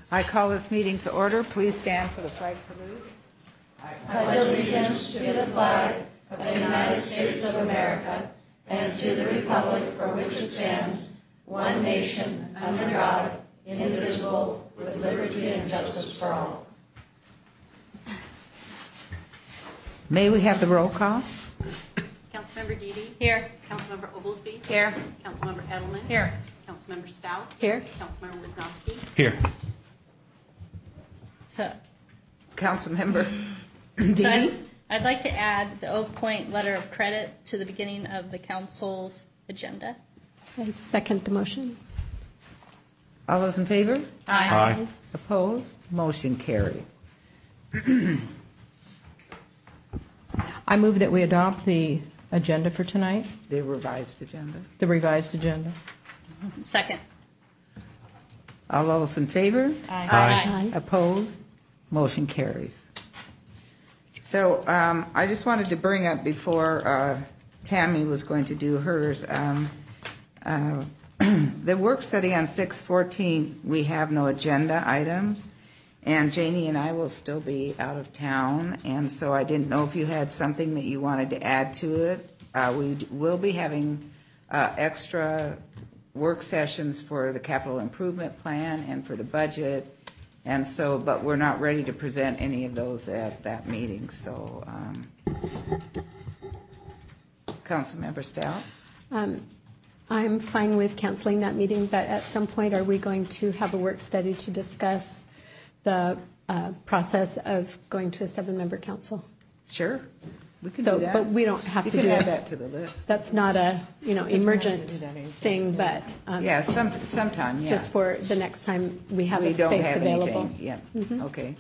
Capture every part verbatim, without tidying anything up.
I call this meeting to order. Please stand for the flag salute. I pledge allegiance to the flag of the United States of America and to the republic for which it stands, one nation, under God, indivisible, with liberty and justice for all. May we have the roll call? Councilmember Deedy? Here. Councilmember Oglesby? Here. Councilmember Edelman? Here. Councilmember Stout? Here. Councilmember Wisnowski? Here. So, Councilmember so Deedy? I'd, I'd like to add the Oak Point letter of credit to the beginning of the council's agenda. I second the motion. All those in favor? Aye. Aye. Opposed? Motion carried. I move that we adopt the agenda for tonight, The revised agenda. the revised agenda. Second. All those in favor? Aye. Aye. Opposed? Motion carries. So um, I just wanted to bring up before uh, Tammy was going to do hers, um, uh, the work study on six fourteen, we have no agenda items, and Janie and I will still be out of town, and so I didn't know if you had something that you wanted to add to it. Uh, we will be having uh, extra work sessions for the capital improvement plan and for the budget, and so, but we're not ready to present any of those at that meeting. So, um, Councilmember Stout? Um, I'm fine with canceling that meeting, but at some point, are we going to have a work study to discuss the uh, process of going to a seven-member council? Sure, we can So, do that. but we don't have you to can do add it. that to the list. That's not a, you know, emergent thing, but um, Yeah, some sometime. Yeah, just for the next time we have we a don't space have available. anything. Yeah. Mhm. Okay.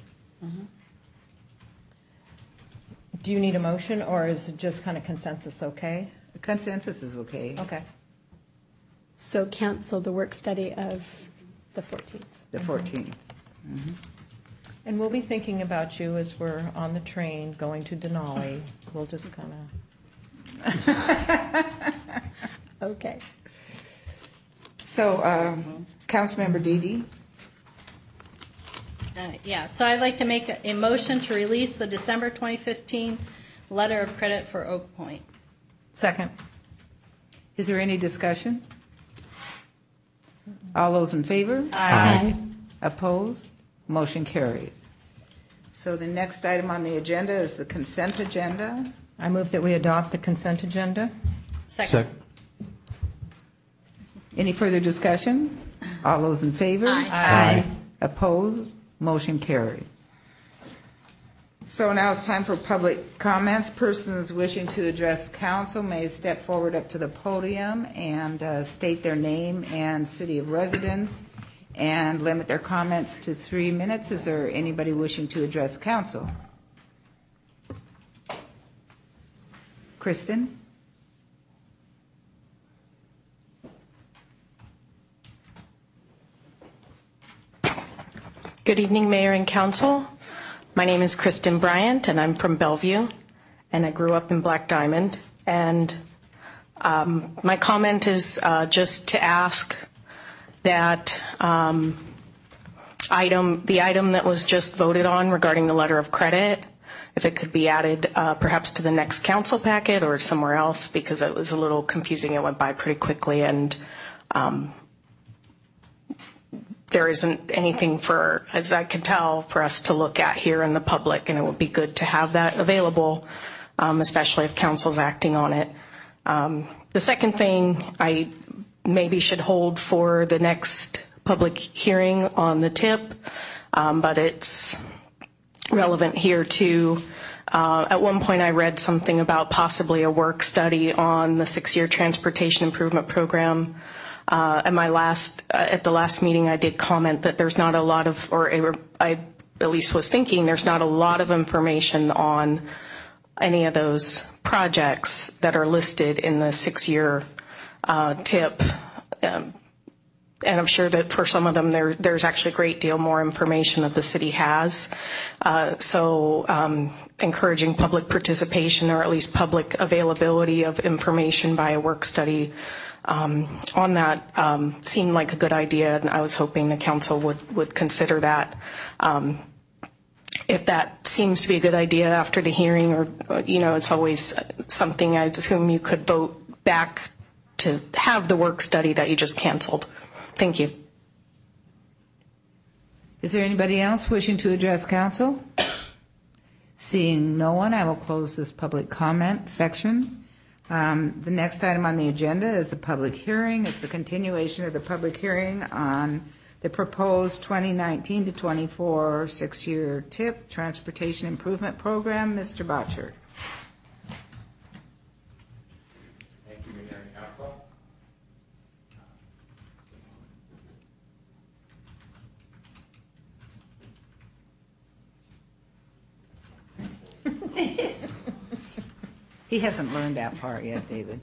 Do you need a motion, or is it just kind of consensus okay? Consensus is okay. Okay. So cancel the work study of the fourteenth. The fourteenth. And we'll be thinking about you as we're on the train going to Denali. We'll just kind of... Okay. So, um, Councilmember Deedy? Uh, yeah, so I'd like to make a, a motion to release the December twenty fifteen letter of credit for Oak Point. Second. Is there any discussion? All those in favor? Aye. Opposed? Motion carries. So the next item on the agenda is the consent agenda. I move that we adopt the consent agenda. Second. Any further discussion? All those in favor? Aye. Aye. Opposed? Motion carried. So now it's time for public comments. Persons wishing to address council may step forward up to the podium and uh, state their name and city of residence and limit their comments to three minutes. Is there anybody wishing to address council? Kristen? Good evening, Mayor and Council. My name is Kristen Bryant, and I'm from Bellevue, and I grew up in Black Diamond. And um, my comment is uh, just to ask that um, item, the item that was just voted on regarding the letter of credit, if it could be added uh, perhaps to the next council packet or somewhere else, because it was a little confusing. It went by pretty quickly, and um, there isn't anything for, as I can tell, for us to look at here in the public, and it would be good to have that available, um, especially if council's acting on it. Um, the second thing I maybe should hold for the next public hearing on the tip, um, but it's relevant here too. Uh, at one point I read something about possibly a work study on the six-year transportation improvement program. Uh, at my last, uh, at the last meeting, I did comment that there's not a lot of, or a, I at least was thinking, there's not a lot of information on any of those projects that are listed in the six-year uh, tip. Um, and I'm sure that for some of them, there, there's actually a great deal more information that the city has. Uh, so um, encouraging public participation, or at least public availability of information by a work study um, on that um, seemed like a good idea, and I was hoping the council would, would consider that. Um, if that seems to be a good idea after the hearing, or, you know, it's always something I assume you could vote back to have the work study that you just canceled. Thank you. Is there anybody else wishing to address council? Seeing no one, I will close this public comment section. Um, the next item on the agenda is the public hearing. It's the continuation of the public hearing on the proposed twenty nineteen to twenty-four six-year T I P Transportation Improvement Program. Mister Botcher. Thank you, Mayor and Council. He hasn't learned that part yet, David.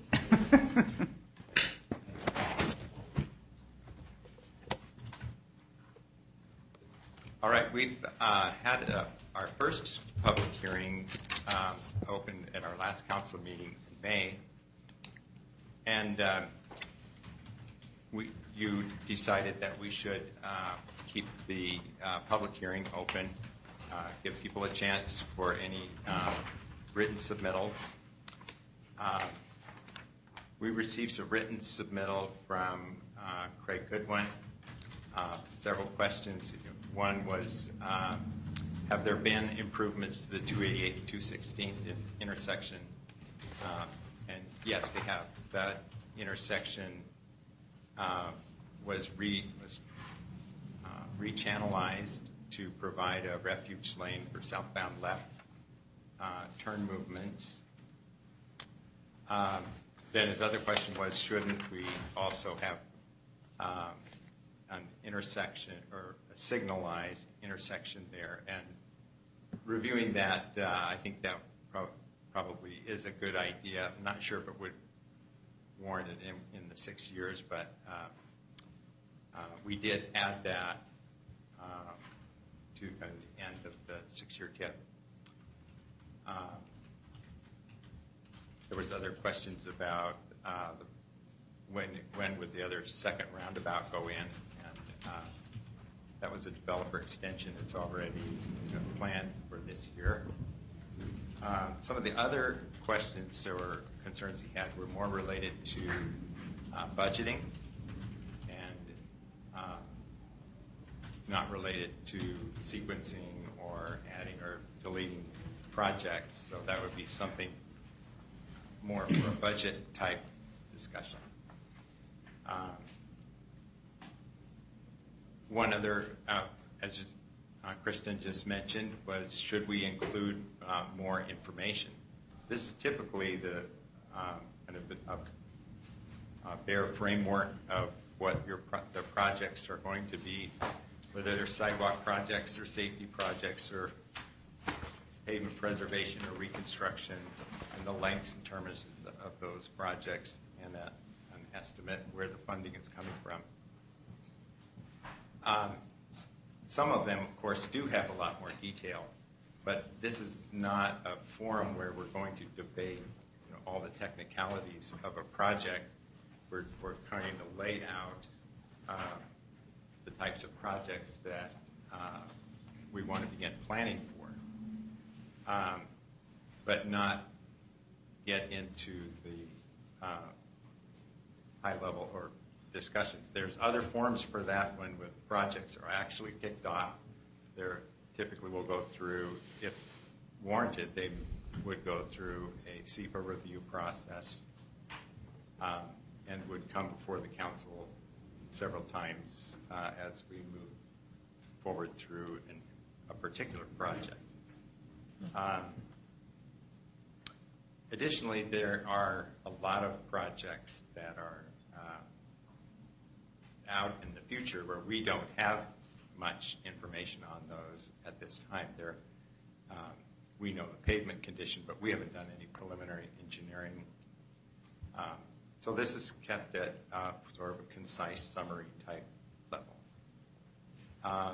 All right, we've uh, had uh, our first public hearing um, open at our last council meeting in May, and uh, we, you decided that we should uh, keep the uh, public hearing open, uh, give people a chance for any uh, written submittals. Uh, we received some written submittal from uh, Craig Goodwin. Uh, several questions. One was, um, have there been improvements to the two eighty-eight and two sixteenth intersection? Uh, and yes, they have. That intersection uh, was re was uh, rechannelized to provide a refuge lane for southbound left uh, turn movements. Um, then his other question was, shouldn't we also have um, an intersection or a signalized intersection there? And reviewing that, uh, I think that pro- probably is a good idea. I'm not sure if it would warrant it in, in the six years, but uh, uh, we did add that uh, to uh, the end of the six-year T I P. Uh, there was other questions about uh, the, when when would the other second roundabout go in, and uh, that was a developer extension. It's already you know, planned for this year. Uh, some of the other questions or concerns he had were more related to uh, budgeting and uh, not related to sequencing or adding or deleting projects. So that would be something more for a budget type discussion. Um, one other, uh, as just, uh, Kristen just mentioned, was should we include uh, more information? This is typically the um, kind of a, a bare framework of what your pro- the projects are going to be, whether they're sidewalk projects or safety projects or pavement preservation or reconstruction, and the lengths and terms of those projects, and a, an estimate where the funding is coming from. Um, some of them, of course, do have a lot more detail, but this is not a forum where we're going to debate you know, all the technicalities of a project. We're, we're trying to lay out uh, the types of projects that uh, we want to begin planning for, um, but not get into the uh, high level or discussions. There's other forums for that when with projects are actually kicked off. There typically will go through, if warranted, they would go through a S E P A review process um, and would come before the council several times uh, as we move forward through an, a particular project. Um, additionally, there are a lot of projects that are uh, out in the future where we don't have much information on those at this time. There, um, we know the pavement condition, but we haven't done any preliminary engineering. Um, so this is kept at uh, sort of a concise summary type level. Um,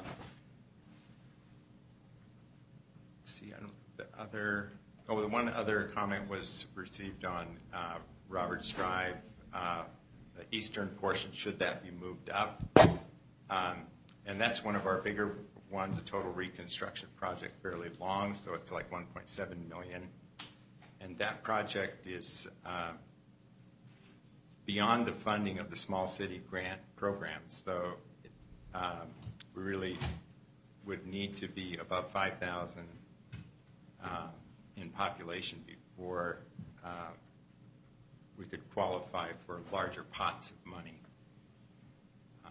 let's see, I don't, the other, oh, the one other comment was received on uh, Roberts Drive. Uh, the eastern portion, should that be moved up. Um, and that's one of our bigger ones, a total reconstruction project, fairly long, so it's like one point seven million. And that project is uh, beyond the funding of the small city grant program. So um, we really would need to be above five thousand uh, in population before uh, we could qualify for larger pots of money. Uh,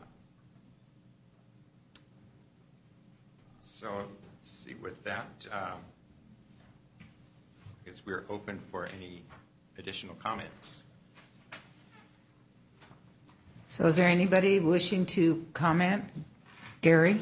so let's see, with that, um, I guess we're open for any additional comments. So is there anybody wishing to comment? Gary?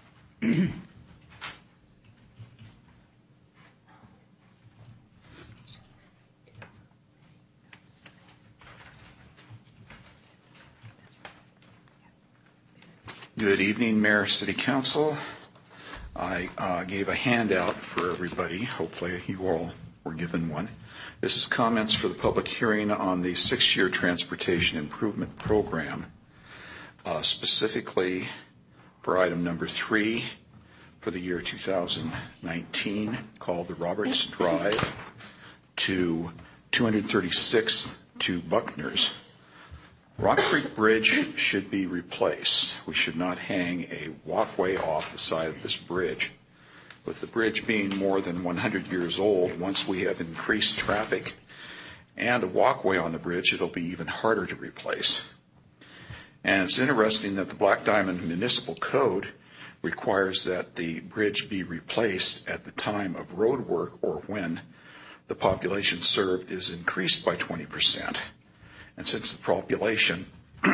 Good evening, Mayor, City Council. I uh, gave a handout for everybody. Hopefully you all were given one. This is comments for the public hearing on the six-year transportation improvement program, uh, specifically for item number three for the year two thousand nineteen, called the Roberts Drive to two hundred thirty-sixth to Buckner's. Rock Creek Bridge should be replaced. We should not hang a walkway off the side of this bridge. With the bridge being more than one hundred years old, once we have increased traffic and a walkway on the bridge, it'll be even harder to replace. And it's interesting that the Black Diamond Municipal Code requires that the bridge be replaced at the time of road work or when the population served is increased by twenty percent. And since the population,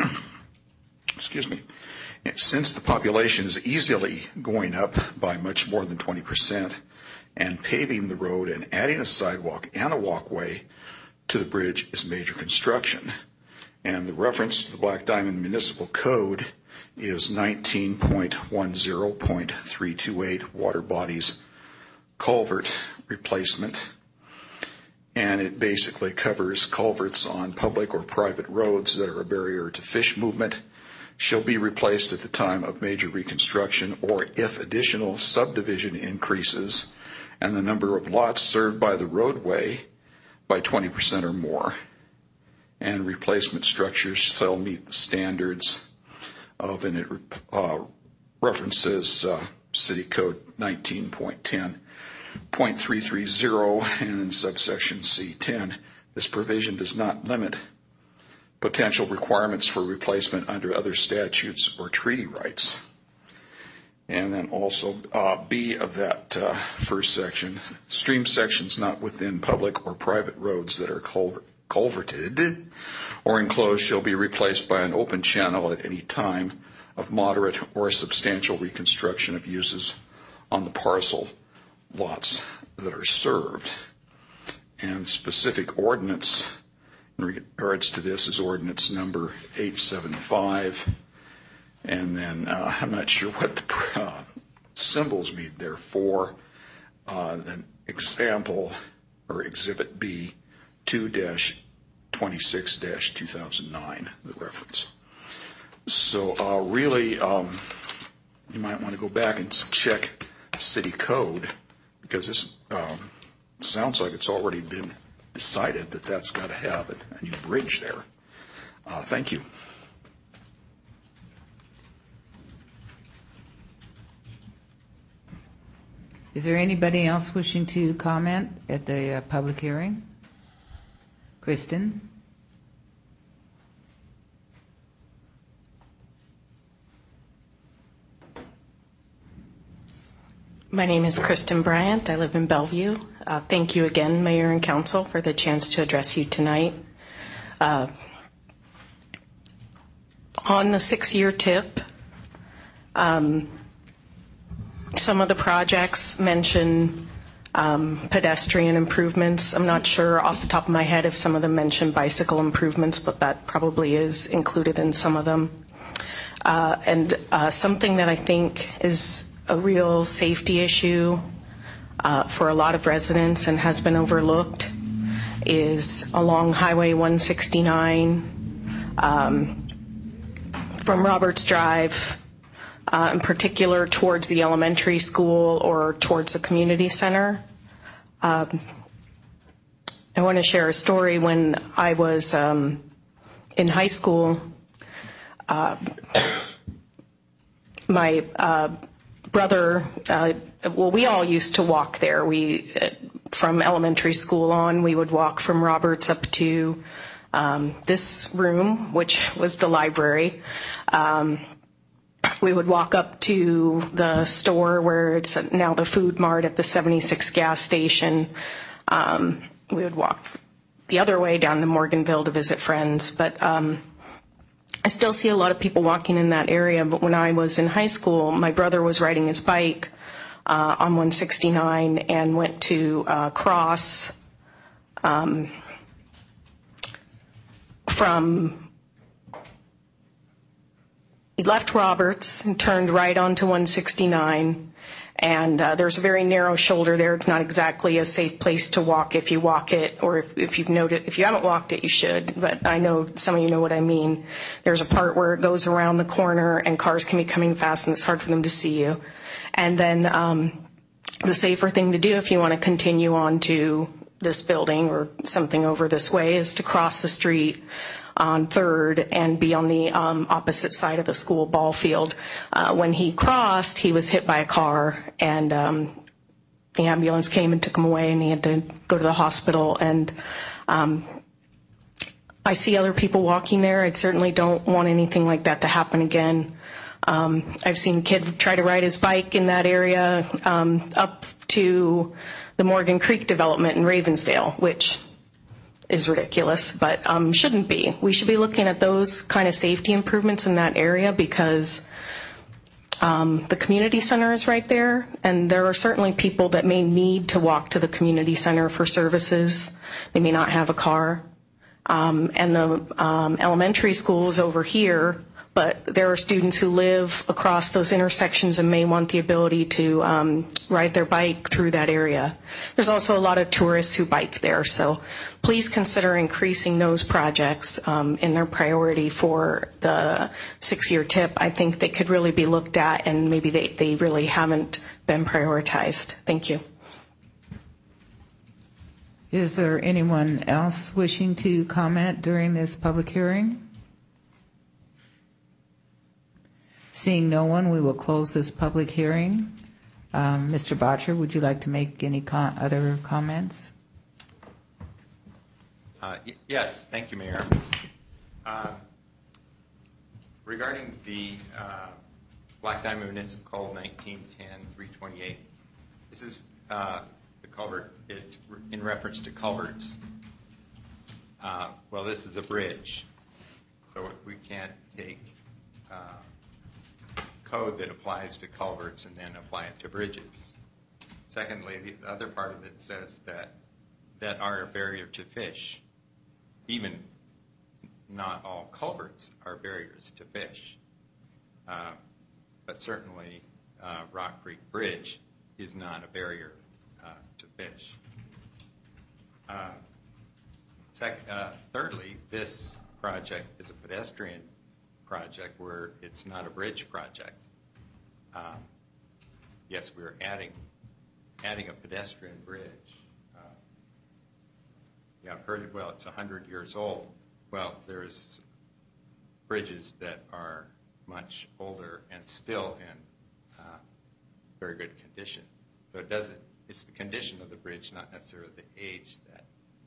excuse me, since the population is easily going up by much more than twenty percent, and paving the road and adding a sidewalk and a walkway to the bridge is major construction. And the reference to the Black Diamond Municipal Code is nineteen point ten point three two eight, water bodies culvert replacement. And it basically covers culverts on public or private roads that are a barrier to fish movement, shall be replaced at the time of major reconstruction or if additional subdivision increases and the number of lots served by the roadway by twenty percent or more. And replacement structures shall meet the standards of, and it uh, references uh, City Code nineteen point ten point three three zero and in subsection C ten. This provision does not limit potential requirements for replacement under other statutes or treaty rights. And then also uh, B of that uh, first section, stream sections not within public or private roads that are culver- culverted or enclosed shall be replaced by an open channel at any time of moderate or substantial reconstruction of uses on the parcel lots that are served. And specific ordinance in regards to this is ordinance number eight seventy-five. And then uh, I'm not sure what the uh, symbols mean there for. Uh, an example or exhibit B two dash twenty-six dash two thousand nine, the reference. So uh, really, um, you might want to go back and check city code, because this um, sounds like it's already been decided that that's got to have a new bridge there. Uh, thank you. Is there anybody else wishing to comment at the uh, public hearing? Kristen? My name is Kristen Bryant. I live in Bellevue. Uh, thank you again, Mayor and Council, for the chance to address you tonight. Uh, on the six-year tip, um, some of the projects mention um, pedestrian improvements. I'm not sure off the top of my head if some of them mention bicycle improvements, but that probably is included in some of them. Uh, and uh, something that I think is a real safety issue uh, for a lot of residents and has been overlooked is along Highway one sixty-nine um, from Roberts Drive, uh, in particular towards the elementary school or towards the community center. Um, I want to share a story. When I was um, in high school, uh, my uh, brother, uh, well, we all used to walk there. We, uh, from elementary school on, we would walk from Roberts up to um, this room, which was the library. Um, we would walk up to the store where it's now the Food Mart at the seventy-six gas station. Um, we would walk the other way down to Morganville to visit friends. But um, I still see a lot of people walking in that area. But when I was in high school, my brother was riding his bike uh, on one sixty-nine and went to uh, cross um, from, he left Roberts and turned right onto one sixty-nine. And uh, there's a very narrow shoulder there. It's not exactly a safe place to walk if you walk it, or if, if you've noted, if you haven't walked it, you should. But I know some of you know what I mean. There's a part where it goes around the corner, and cars can be coming fast, and it's hard for them to see you. And then um, the safer thing to do if you want to continue on to this building or something over this way is to cross the street on Third and be on the um, opposite side of the school ball field. Uh, when he crossed, he was hit by a car, and um, the ambulance came and took him away, and he had to go to the hospital. And um, I see other people walking there. I certainly don't want anything like that to happen again. Um, I've seen a kid try to ride his bike in that area um, up to the Morgan Creek development in Ravensdale, which is ridiculous, but um, shouldn't be. We should be looking at those kind of safety improvements in that area because um, the community center is right there, and there are certainly people that may need to walk to the community center for services. They may not have a car. Um, and the um, elementary school is over here, but there are students who live across those intersections and may want the ability to um, ride their bike through that area. There's also a lot of tourists who bike there, so please consider increasing those projects um, in their priority for the six-year tip. I think they could really be looked at, and maybe they, they really haven't been prioritized. Thank you. Is there anyone else wishing to comment during this public hearing? Seeing no one, we will close this public hearing. Um, Mister Botcher, would you like to make any con- other comments? Uh, y- yes, thank you, Mayor. Uh, regarding the uh, Black Diamond Municipal Code nineteen ten three twenty-eight, this is uh, the culvert. It's in reference to culverts. Uh, well, this is a bridge, so we can't take uh, code that applies to culverts and then apply it to bridges. Secondly, the other part of it says that that are a barrier to fish. Even not all culverts are barriers to fish, uh, but certainly uh, Rock Creek Bridge is not a barrier uh, to fish. Uh, sec- uh, thirdly, this project is a pedestrian project where it's not a bridge project. Um, yes, we're adding adding a pedestrian bridge. Uh, yeah, I've heard it. Well, it's one hundred years old. Well, there's bridges that are much older and still in uh, very good condition. So it doesn't. It's the condition of the bridge, not necessarily the age, that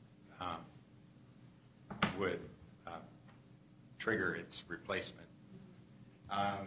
um, would uh, trigger its replacement. Um,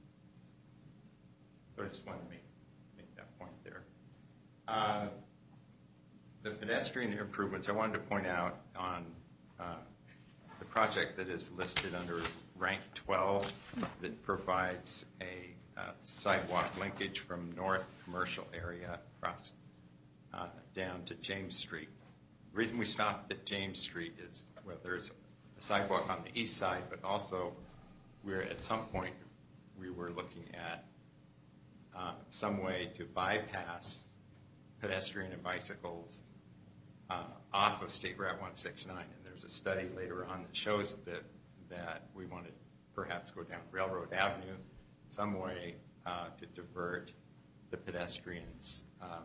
so I just wanted to make, make that point there. Uh, the pedestrian improvements, I wanted to point out on uh, the project that is listed under rank twelve that provides a uh, sidewalk linkage from North Commercial area across uh, down to James Street. The reason we stopped at James Street is, well, there's a sidewalk on the east side, but also we're at some point we were looking at uh, some way to bypass pedestrian and bicycles uh, off of State Route one sixty-nine. And there's a study later on that shows that that we want to perhaps go down Railroad Avenue some way uh, to divert the pedestrians um,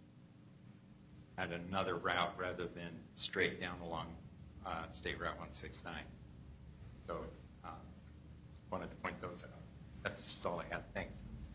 at another route rather than straight down along uh, State Route one sixty-nine. So uh, wanted to point those out. That's all I had. Thanks.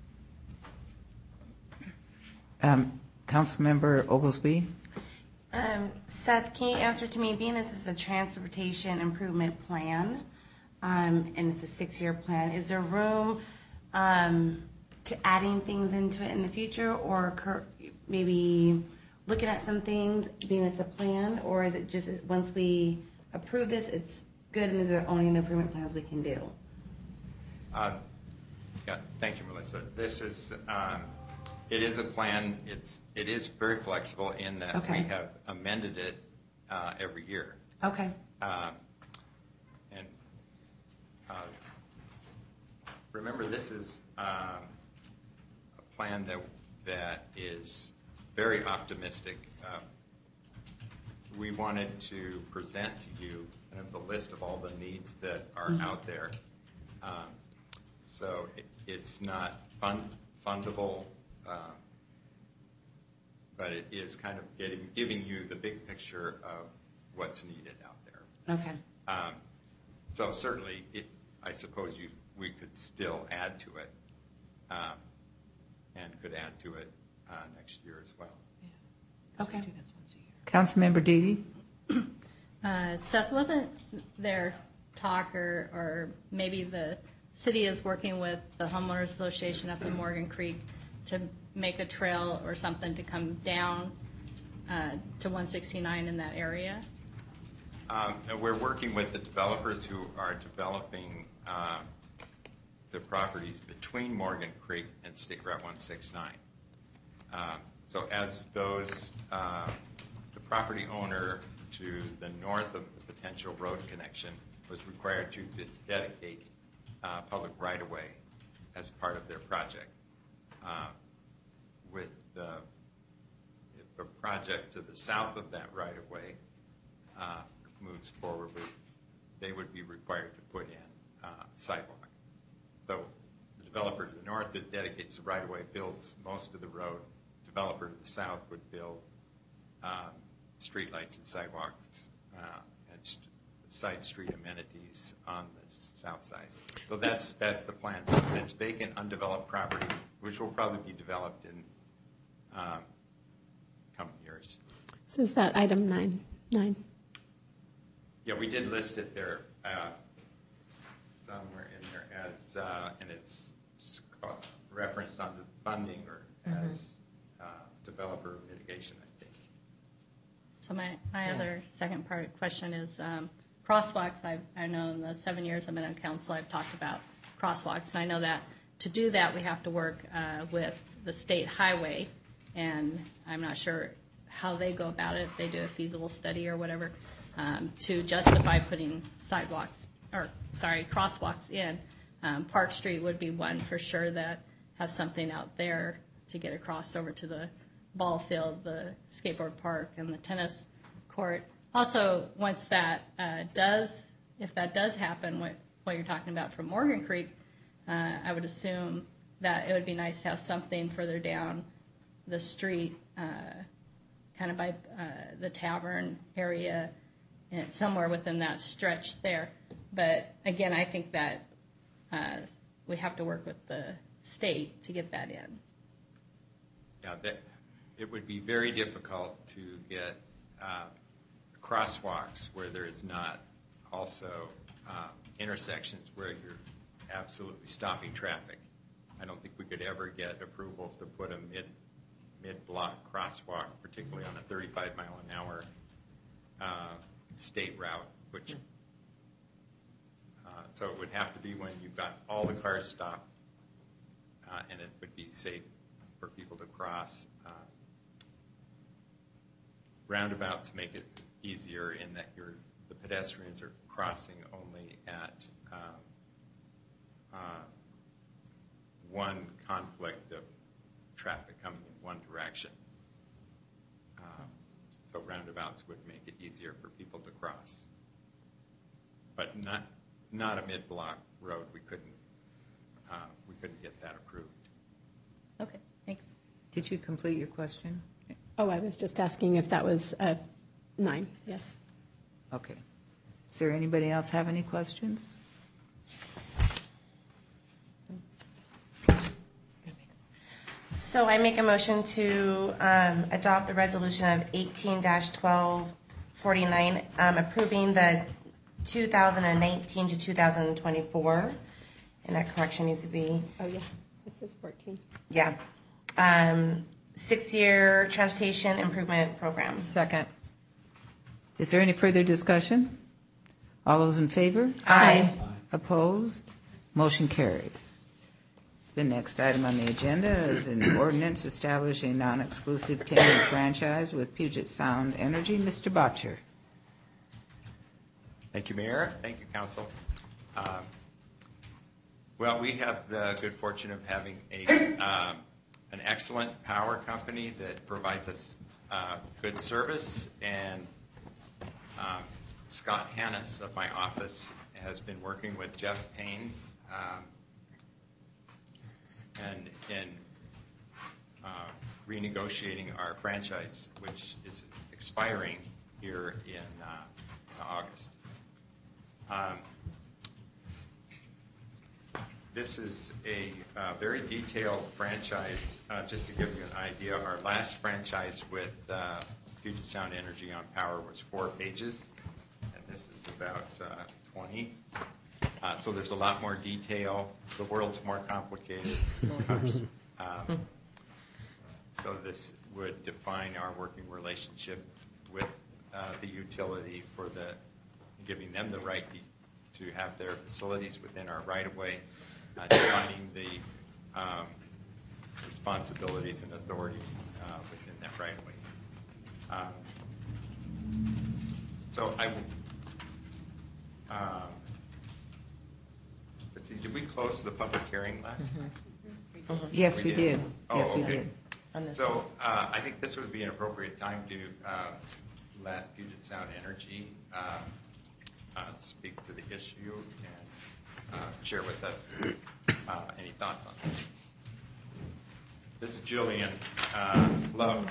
Um, Councilmember Oglesby? Um, Seth, can you answer to me, being this is a transportation improvement plan, um, and it's a six-year plan, is there room um, to adding things into it in the future, or cur- maybe looking at some things, being it's a plan, or is it just once we approve this, it's good, and these are only the improvement plans we can do? Uh, yeah, thank you, Melissa. This is, um, it is a plan. It's, it is very flexible in that Okay. we have amended it uh, every year. Okay. Um, and uh, remember, this is um, a plan that that is very optimistic. Uh, we wanted to present to you kind of the list of all the needs that are Mm-hmm. out there. Um, so it, it's not fund, fundable, um, but it is kind of getting, giving you the big picture of what's needed out there. Okay. Um, so certainly, it, I suppose you we could still add to it, um, and could add to it uh, next year as well. Okay. Councilmember Deedy? Uh, Seth, wasn't there talk or, or maybe the city is working with the homeowners association up in Morgan Creek to make a trail or something to come down uh, to one sixty-nine in that area? Um, and we're working with the developers who are developing uh, the properties between Morgan Creek and State Route one sixty-nine. Um, so as those, uh, the property owner to the north of the potential road connection was required to de- dedicate uh, public right-of-way as part of their project. Uh, with the, if a project to the south of that right-of-way uh, moves forward, they would be required to put in uh, sidewalk. So the developer to the north that dedicates the right-of-way builds most of the road. Developer to the south would build um, streetlights and sidewalks uh, and st- side street amenities on the south side. So that's that's the plan. So it's vacant, undeveloped property, which will probably be developed in um, coming years. So is that item nine? Nine. Yeah, we did list it there uh, somewhere in there as, uh, and it's called, referenced on the funding or Mm-hmm. as uh, developer mitigation, I think. So my, my other second part of the question is um, crosswalks. I've, I know in the seven years I've been on council, I've talked about crosswalks. And I know that to do that, we have to work uh, with the state highway. And I'm not sure how they go about it, if they do a feasible study or whatever, um, to justify putting sidewalks, or sorry, crosswalks in. Um, Park Street would be one for sure that have something out there to get across over to the ball field, the skateboard park, and the tennis court. Also, once that uh, does, if that does happen, what, what you're talking about from Morgan Creek, uh, I would assume that it would be nice to have something further down the street, uh, kind of by uh, the tavern area, and somewhere within that stretch there. But again, I think that uh, we have to work with the state to get that in. Yeah, that, it would be very difficult to get uh, crosswalks where there is not also uh, intersections where you're absolutely stopping traffic. I don't think we could ever get approval to put a mid mid-block crosswalk, particularly on a thirty-five mile an hour uh, state route, which uh, so it would have to be when you've got all the cars stopped, uh, and it would be safe for people to cross. Uh, roundabouts make it easier in that you're, the pedestrians are crossing only at um, uh, one conflict of traffic coming in one direction. Um, so roundabouts would make it easier for people to cross. But not not a mid-block road, we couldn't, uh, we couldn't get that approved. Okay, thanks. Did you complete your question? Oh, I was just asking if that was uh, nine, yes. Okay. Does there anybody else have any questions? So I make a motion to um, adopt the resolution of eighteen twelve forty-nine, um, approving the two thousand nineteen to two thousand twenty-four, and that correction needs to be, Oh, yeah, this is fourteen. yeah, um, six-year transportation improvement program. Second. Is there any further discussion? All those in favor? Aye. Opposed? Motion carries. The next item on the agenda is an ordinance establishing a non-exclusive ten-year franchise with Puget Sound Energy. Mister Botcher. Thank you, Mayor. Thank you, Council. Um, well, we have the good fortune of having a um, an excellent power company that provides us uh, good service, and um, Scott Hannes of my office has been working with Jeff Payne um, and in uh, renegotiating our franchise, which is expiring here in uh, August. Um, this is a uh, very detailed franchise. Uh, just to give you an idea, our last franchise with uh, Puget Sound Energy on power was four pages, and this is about uh, twenty. Uh, so there's a lot more detail. The world's more complicated. um, so this would define our working relationship with uh, the utility for the giving them the right to have their facilities within our right-of-way, uh, defining the um, responsibilities and authority uh, within that right-of-way. Um, so I will. Um, let's see. Did we close the public hearing last? Mm-hmm. Mm-hmm. Yes, we, we did. did. Oh, yes, okay. we did. On this so uh, I think this would be an appropriate time to uh, let Puget Sound Energy uh, uh, speak to the issue and uh, share with us uh, any thoughts on it. This is Julian uh, Lowe.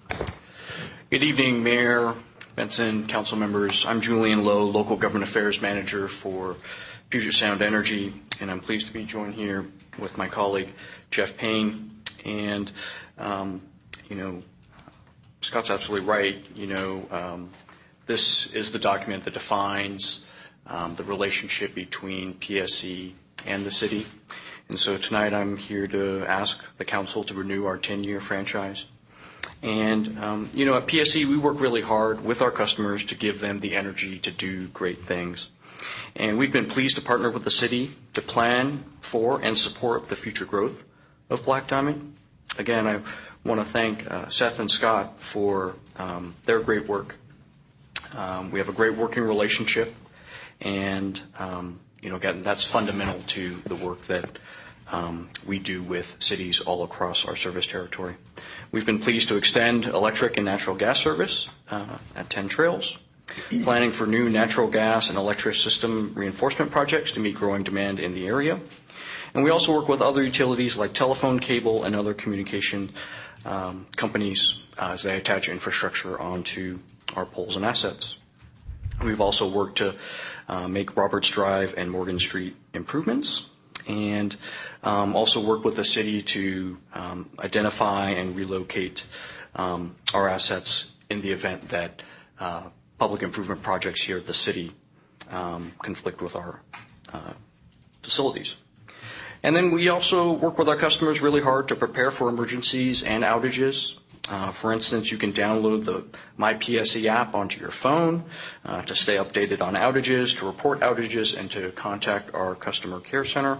Good evening, Mayor, Benson, council members. I'm Julian Lowe, Local Government Affairs Manager for Puget Sound Energy, and I'm pleased to be joined here with my colleague, Jeff Payne. And, um, you know, Scott's absolutely right. You know, um, this is the document that defines um, the relationship between P S C and the city. And so tonight I'm here to ask the council to renew our ten-year franchise. And, um, you know, at P S C, we work really hard with our customers to give them the energy to do great things. And we've been pleased to partner with the city to plan for and support the future growth of Black Diamond. Again, I want to thank uh, Seth and Scott for um, their great work. Um, we have a great working relationship, and, um, you know, again, that's fundamental to the work that um, we do with cities all across our service territory. We've been pleased to extend electric and natural gas service uh, at ten Trails, planning for new natural gas and electric system reinforcement projects to meet growing demand in the area. And we also work with other utilities like telephone, cable, and other communication um, companies uh, as they attach infrastructure onto our poles and assets. We've also worked to uh, make Roberts Drive and Morgan Street improvements, and um, also work with the city to um, identify and relocate um, our assets in the event that uh, public improvement projects here at the city um, conflict with our uh, facilities. And then we also work with our customers really hard to prepare for emergencies and outages. Uh, for instance, you can download the My P S C app onto your phone uh, to stay updated on outages, to report outages, and to contact our customer care center.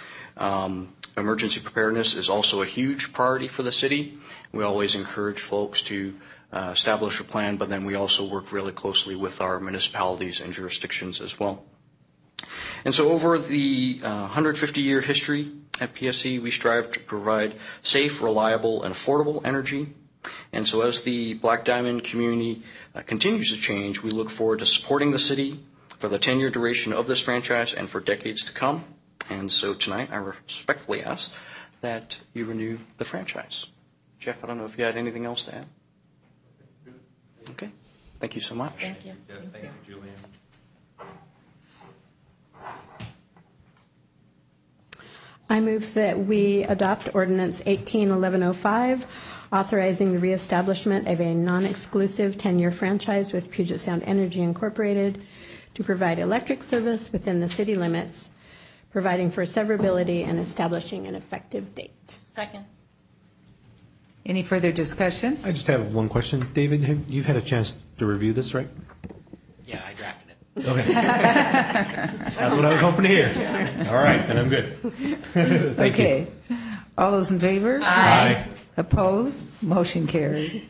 Um, emergency preparedness is also a huge priority for the city. We always encourage folks to uh, establish a plan, but then we also work really closely with our municipalities and jurisdictions as well. And so over the uh, one hundred fifty year history at P S C, we strive to provide safe, reliable, and affordable energy. And so as the Black Diamond community uh, continues to change, we look forward to supporting the city for the ten-year duration of this franchise and for decades to come. And so tonight, I respectfully ask that you renew the franchise. Jeff, I don't know if you had anything else to add. Okay. Thank you so much. Thank you. Yeah, thank you, Julian. I move that we adopt ordinance eighteen eleven oh five, authorizing the reestablishment of a non-exclusive ten-year franchise with Puget Sound Energy Incorporated to provide electric service within the city limits, providing for severability and establishing an effective date. Second. Any further discussion? I just have one question. David, have, you've had a chance to review this, right? Yeah, I drafted it. Okay. That's what I was hoping to hear. All right, then I'm good. Thank Okay. you. All those in favor? Aye. Opposed? Motion carried.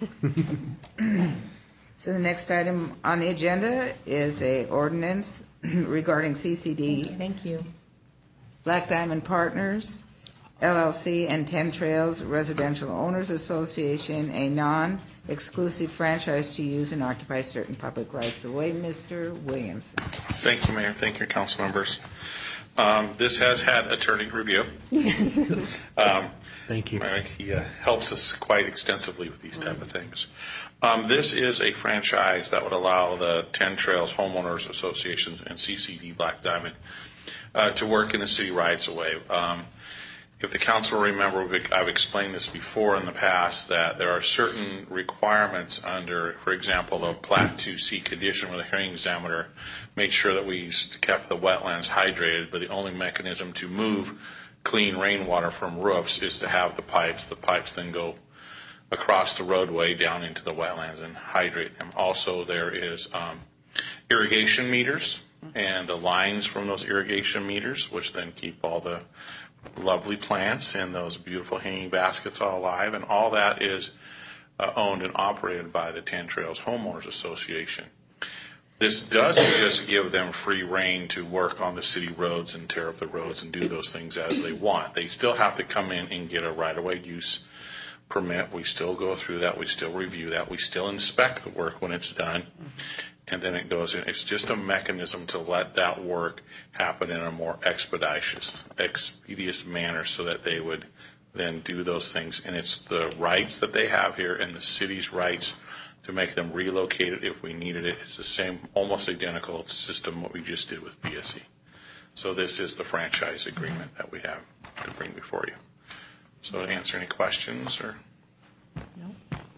So the next item on the agenda is a ordinance regarding C C D, Thank you. Black Diamond Partners, L L C, and Ten Trails Residential Owners Association, a non-exclusive franchise to use and occupy certain public rights of way. Mister Williamson. Thank you, Mayor. Thank you, council members. Um, this has had attorney review. um, Thank you. He uh, helps us quite extensively with these type of things. Um, this is a franchise that would allow the Ten Trails Homeowners Association and C C D Black Diamond uh, to work in the city rights of way. Um, If the council remember, I've explained this before in the past, that there are certain requirements under, for example, the Plat two C condition where the hearing examiner made sure that we kept the wetlands hydrated, but the only mechanism to move clean rainwater from roofs is to have the pipes. The pipes then go across the roadway down into the wetlands and hydrate them. Also, there is um, irrigation meters and the lines from those irrigation meters, which then keep all the lovely plants and those beautiful hanging baskets all alive, and all that is uh, owned and operated by the Ten Trails Homeowners Association. This doesn't just give them free reign to work on the city roads and tear up the roads and do those things as they want. They still have to come in and get a right-of-way use permit. We still go through that. We still review that. We still inspect the work when it's done. And then it goes in. It's just a mechanism to let that work happen in a more expeditious, expeditious manner so that they would then do those things. And it's the rights that they have here and the city's rights to make them relocated if we needed it. It's the same, almost identical system what we just did with P S E. So this is the franchise agreement that we have to bring before you. So to answer any questions or... No.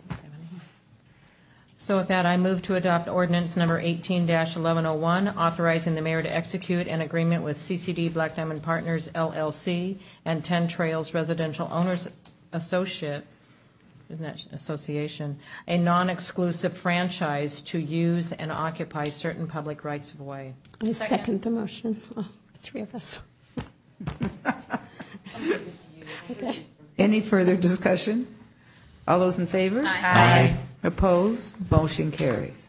So with that, I move to adopt ordinance number eighteen eleven oh one, authorizing the mayor to execute an agreement with C C D Black Diamond Partners, L L C, and Ten Trails Residential Owners Associate, isn't that association, a non-exclusive franchise to use and occupy certain public rights of way. I second the motion. Oh, three of us. Okay. Any further discussion? All those in favor? Aye. Aye. Opposed? Motion carries.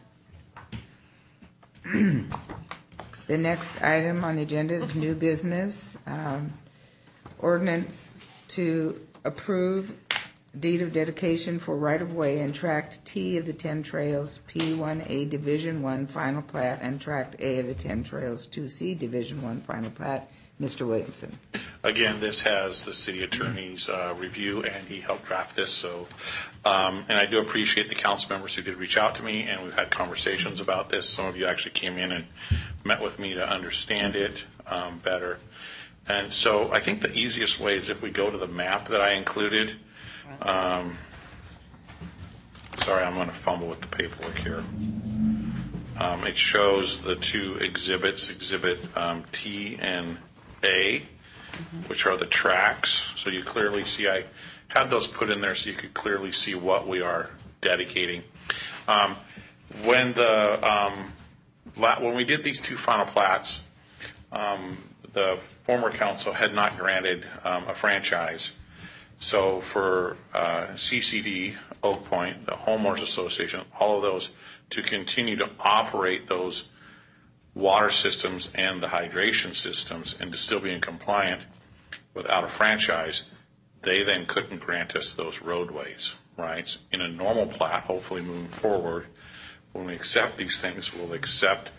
The next item on the agenda is new business. Um, ordinance to approve deed of dedication for right-of-way in Tract T of the Ten Trails P one A Division one Final Plat and Tract A of the Ten Trails two C Division one Final Plat. Mister Williamson. Again, this has the city attorney's uh, review, and he helped draft this. So, um, and I do appreciate the council members who did reach out to me, and we've had conversations about this. Some of you actually came in and met with me to understand it um, better. And so I think the easiest way is if we go to the map that I included. Um, sorry, I'm going to fumble with the paperwork here. Um, it shows the two exhibits, Exhibit um, T and A, which are the tracks. So you clearly see, I had those put in there so you could clearly see what we are dedicating. Um, when the um, when we did these two final plats, um, the former council had not granted um, a franchise. So for uh, C C D, Oak Point, the Homeowners Association, all of those to continue to operate those water systems and the hydration systems and to still be in compliant without a franchise, they then couldn't grant us those roadways, right? In a normal plat, hopefully moving forward, when we accept these things, we'll accept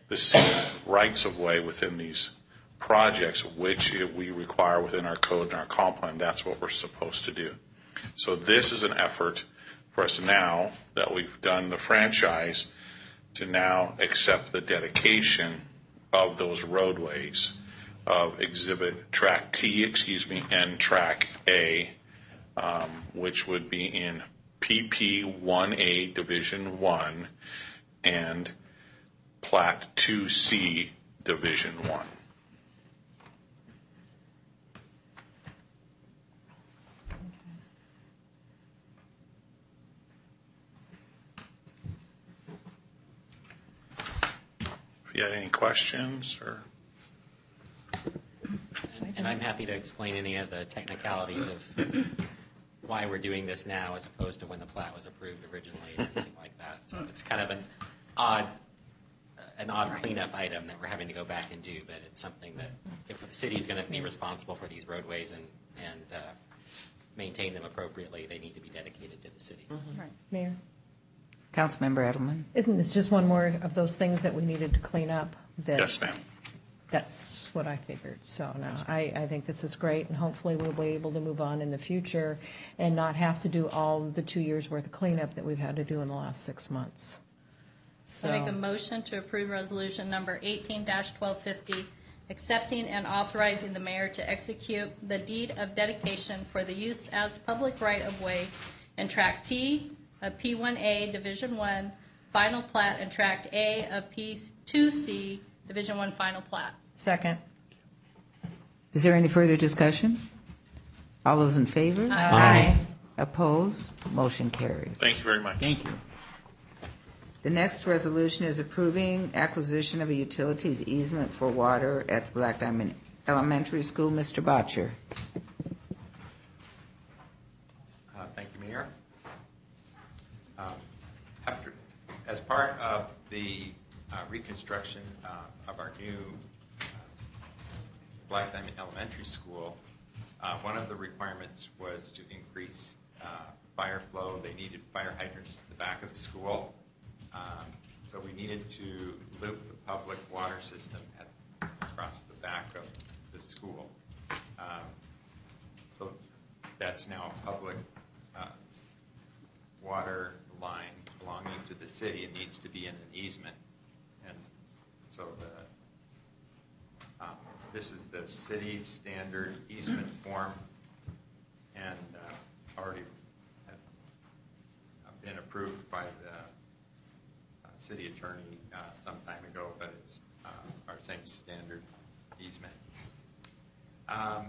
the city rights of way within these projects, which we require within our code and our comp plan. That's what we're supposed to do. So this is an effort for us now that we've done the franchise to now accept the dedication of those roadways of Exhibit Track T, excuse me, and Track A, um, which would be in P P one A Division one and Plat two C Division one. If you had any questions or... And, and I'm happy to explain any of the technicalities of why we're doing this now as opposed to when the plat was approved originally or anything like that. So it's kind of an odd, an odd cleanup item that we're having to go back and do, but it's something that if the city's going to be responsible for these roadways and, and uh, maintain them appropriately, they need to be dedicated to the city. Mm-hmm. Right. Mayor? Councilmember Edelman. Isn't this just one more of those things that we needed to clean up? That Yes, ma'am. That's what I figured. So no, I, I think this is great, and hopefully we'll be able to move on in the future and not have to do all the two years' worth of cleanup that we've had to do in the last six months. So I make a motion to approve resolution number eighteen twelve fifty, accepting and authorizing the mayor to execute the deed of dedication for the use as public right-of-way in Track T of P one A Division one final plat and Track A of P two C Division one final plat. Second. Is there any further discussion? All those in favor? Aye. Opposed? Motion carries. Thank you very much. Thank you. The next resolution is approving acquisition of a utilities easement for water at the Black Diamond Elementary School. Mister Botcher. Uh, thank you, Mayor. Um, after, as part of the uh, reconstruction uh, of our new uh, Black Diamond Elementary School, uh, one of the requirements was to increase uh, fire flow. They needed fire hydrants at the back of the school. Um, so we needed to loop the public water system at, across the back of the school. Um, so that's now a public uh, water line belonging to the city. It needs to be in an easement. And so the, um, this is the city standard easement form, and uh, already have been approved by the city attorney uh, some time ago, but it's uh, our same standard easement. Um,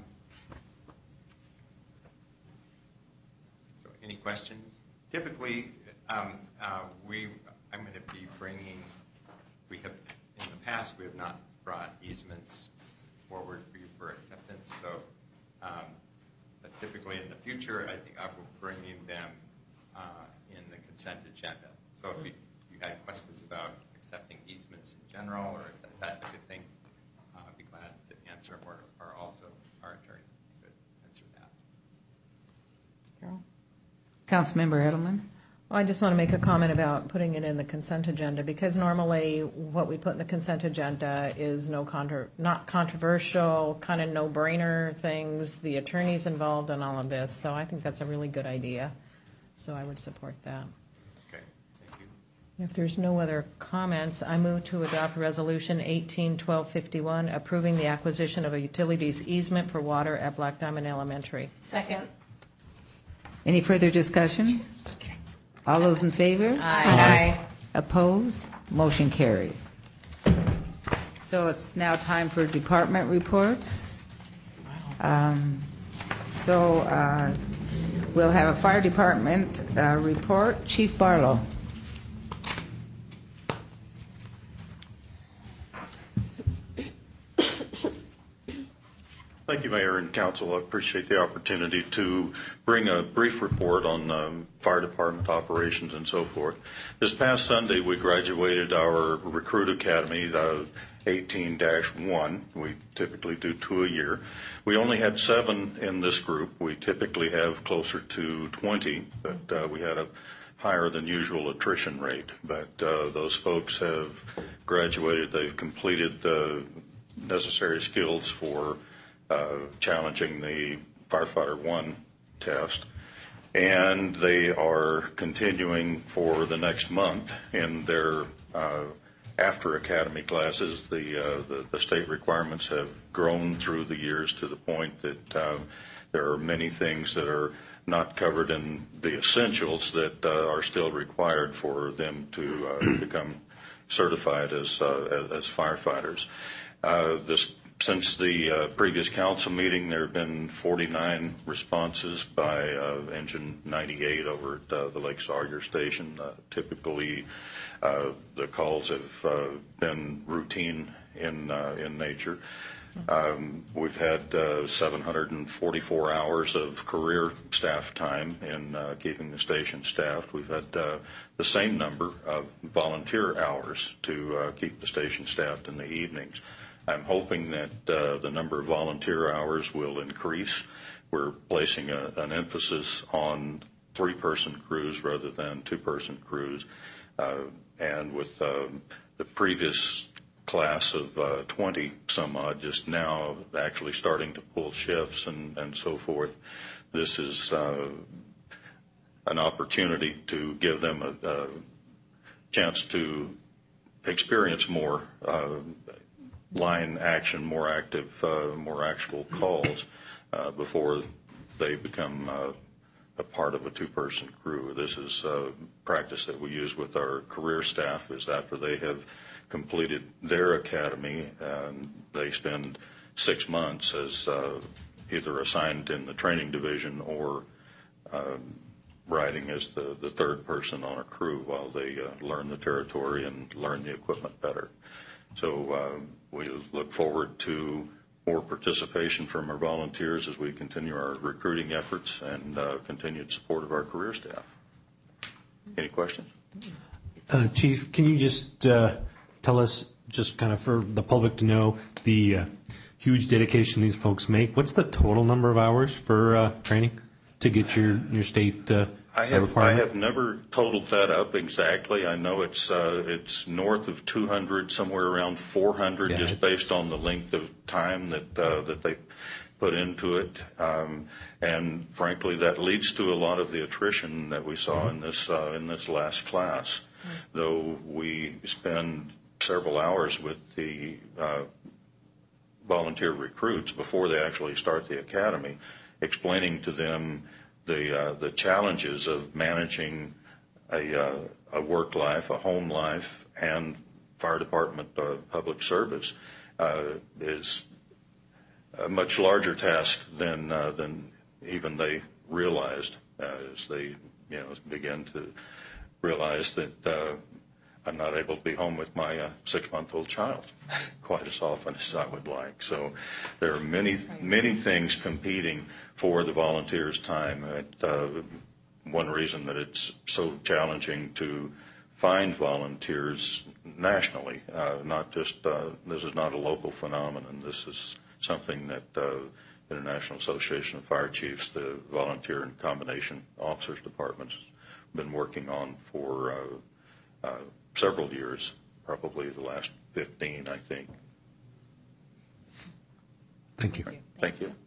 so any questions? Typically, um, uh, we, I'm going to be bringing, we have, in the past, we have not brought easements forward for you for acceptance, so um, but typically in the future, I think I will bring you them uh, in the consent agenda. So if you you had questions about accepting easements in general or that, that type of thing, uh, I'd be glad to answer, or, or also our attorney could answer that. Carol? Councilmember Edelman? Well, I just want to make a comment about putting it in the consent agenda, because normally what we put in the consent agenda is no contra- not controversial, kind of no-brainer things. The attorney's involved in all of this, so I think that's a really good idea. So I would support that. If there's no other comments, I move to adopt Resolution eighteen twelve fifty-one, approving the acquisition of a utilities easement for water at Black Diamond Elementary. Second. Any further discussion? All those in favor? Aye. Opposed? Motion carries. So it's now time for department reports. Um, so uh, we'll have a fire department uh, report. Chief Barlow. Thank you, Mayor and Council. I appreciate the opportunity to bring a brief report on um, fire department operations and so forth. This past Sunday, we graduated our recruit academy, the eighteen dash one. We typically do two a year. We only had seven in this group. We typically have closer to twenty, but uh, we had a higher than usual attrition rate. But uh, those folks have graduated. They've completed the necessary skills for uh, challenging the Firefighter One test. And they are continuing for the next month in their uh, after academy classes. The, uh, the the state requirements have grown through the years to the point that uh, there are many things that are not covered in the essentials that uh, are still required for them to uh, become certified as uh, as firefighters. Uh, this Since the uh, previous council meeting, there have been forty-nine responses by uh, Engine ninety-eight over at uh, the Lake Sawyer station. Uh, typically, uh, the calls have uh, been routine in uh, in nature. Um, we've had uh, seven hundred forty-four hours of career staff time in uh, keeping the station staffed. We've had uh, the same number of volunteer hours to uh, keep the station staffed in the evenings. I'm hoping that uh, the number of volunteer hours will increase. We're placing a, an emphasis on three-person crews rather than two-person crews. Uh, and with uh, the previous class of uh, twenty some odd just now actually starting to pull shifts and, and so forth, this is uh, an opportunity to give them a, a chance to experience more uh, line action, more active, uh, more actual calls uh, before they become uh, a part of a two-person crew. This is a practice that we use with our career staff, is after they have completed their academy and they spend six months as uh, either assigned in the training division or uh, riding as the, the third person on a crew while they uh, learn the territory and learn the equipment better. So uh, we look forward to more participation from our volunteers as we continue our recruiting efforts and uh, continued support of our career staff. Any questions? Uh, Chief, can you just uh, tell us, just kind of for the public to know, the uh, huge dedication these folks make? What's the total number of hours for uh, training to get your, your state uh, I have, requirement? I have never totaled that up exactly. I know it's uh, it's north of two hundred, somewhere around four hundred, yeah, just based on the length of time that uh, that they put into it. Um, and frankly, that leads to a lot of the attrition that we saw mm-hmm. in this uh, in this last class. Mm-hmm. Though we spend several hours with the uh, volunteer recruits before they actually start the academy, explaining to them the uh, the challenges of managing a, uh, a work life, a home life, and fire department uh, public service uh, is a much larger task than uh, than even they realized uh, as they you know begin to realize that uh, I'm not able to be home with my uh, six-month-old child quite as often as I would like. So there are many many things competing for the volunteers' time. And, uh, one reason that it's so challenging to find volunteers nationally, uh, not just, uh, this is not a local phenomenon. This is something that uh, International Association of Fire Chiefs, the Volunteer and Combination Officers Department, has been working on for uh, uh, several years, probably the last fifteen, I think. Thank you. Thank you.